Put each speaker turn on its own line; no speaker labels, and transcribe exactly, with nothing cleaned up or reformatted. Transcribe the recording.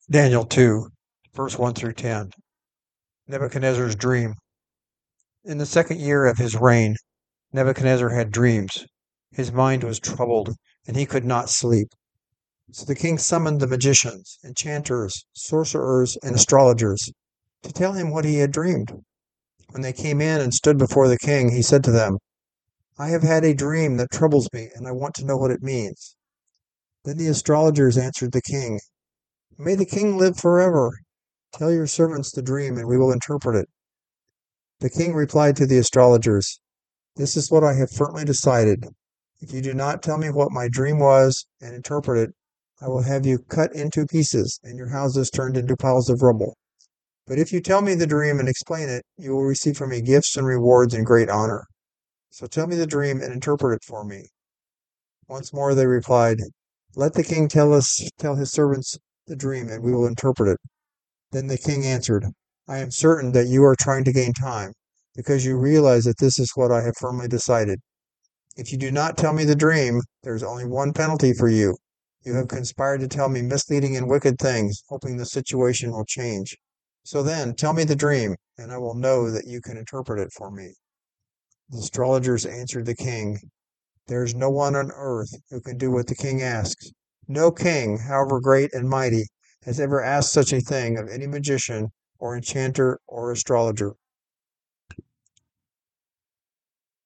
Daniel two, verse one through ten. Nebuchadnezzar's dream. In the second year of his reign, Nebuchadnezzar had dreams. His mind was troubled, and he could not sleep. So the king summoned the magicians, enchanters, sorcerers, and astrologers to tell him what he had dreamed. When they came in and stood before the king, he said to them, I have had a dream that troubles me, and I want to know what it means. Then the astrologers answered the king, May the king live forever. Tell your servants the dream, and we will interpret it. The king replied to the astrologers, This is what I have firmly decided. If you do not tell me what my dream was and interpret it, I will have you cut into pieces and your houses turned into piles of rubble. But if you tell me the dream and explain it, you will receive from me gifts and rewards and great honor. So tell me the dream and interpret it for me. Once more they replied, Let the king tell us, tell his servants the dream, and we will interpret it. Then the king answered, I am certain that you are trying to gain time, because you realize that this is what I have firmly decided. If you do not tell me the dream, there is only one penalty for you. You have conspired to tell me misleading and wicked things, hoping the situation will change. So then, tell me the dream, and I will know that you can interpret it for me. The astrologers answered the king, There is no one on earth who can do what the king asks. No king, however great and mighty, has ever asked such a thing of any magician or enchanter or astrologer.